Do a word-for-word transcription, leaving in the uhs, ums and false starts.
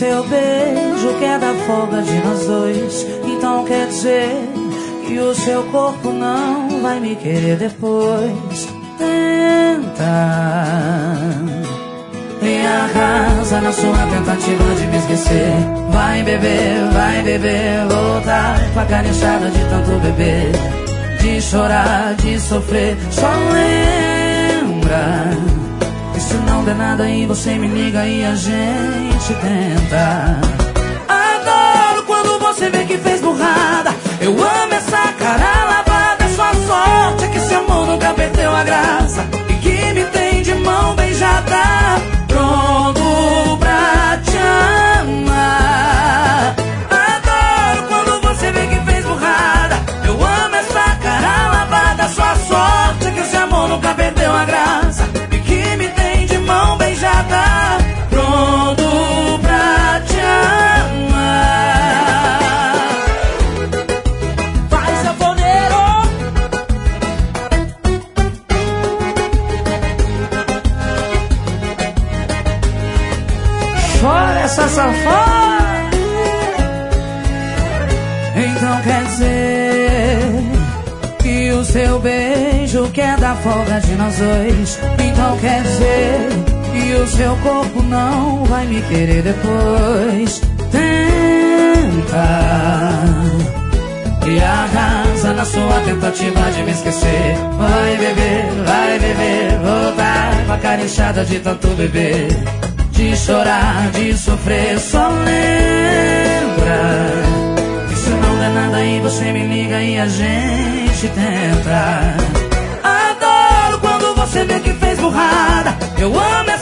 seu beijo quer dar folga de nós dois. Então quer dizer que o seu corpo não vai me querer depois. Tenta e arrasa na sua tentativa de me esquecer. Vai beber, vai beber, voltar com a cara inchada de tanto beber, de chorar, de sofrer. Só lembra, e se não der nada aí você me liga e a gente tenta. Adoro quando você vê que fez burrada. Eu amo essa cara lavada. Sua sorte é que seu amor nunca perdeu a graça e que me tem de mão beijada, pronto pra te amar. Adoro quando você vê que fez burrada. Eu amo essa cara lavada. Sua sorte é que esse amor nunca perdeu a graça e que me tem de mão beijada, pronto pra te amar. Vai, sanfoneiro! Chora essa sanfona. Então quer dizer que o seu beijo quer dar folga de nós dois. Então quer dizer que o seu corpo não vai me querer depois. Tenta e arrasa na sua tentativa de me esquecer. Vai beber, vai beber, voltar com a cara inchada de tanto beber, de chorar, de sofrer. Só lembra, e se não der nada aí você me liga e a gente tenta. Adoro quando você vê que fez burrada. Eu amo